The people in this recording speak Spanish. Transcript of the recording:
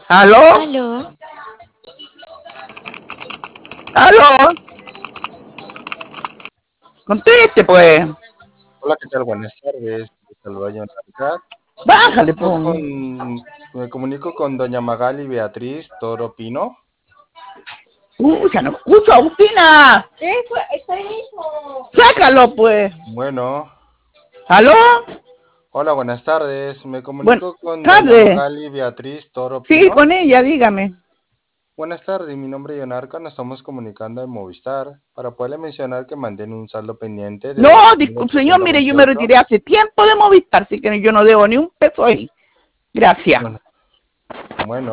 ¿Aló? Aló, ¿Aló? Conteste, pues. Hola, ¿qué tal? Buenas tardes. Te saluda John Arca. Me Bájale, comunico pues. con, me comunico con doña Magali Beatriz Toro Pino. Ya no escucho, Agustina. Está hijo. Sácalo, pues. Bueno, ¿Aló? hola, buenas tardes. Me Buenas comunico con doña tardes. Magali Beatriz Toro Sí, Pino. con ella, dígame. Buenas tardes, mi nombre es John Arca. Nos estamos comunicando de Movistar para poderle mencionar que manden un saldo pendiente No, de señor, mire, yo me 1928. retiré hace tiempo de Movistar, así que yo no debo ni un peso ahí. Gracias. Bueno, bueno.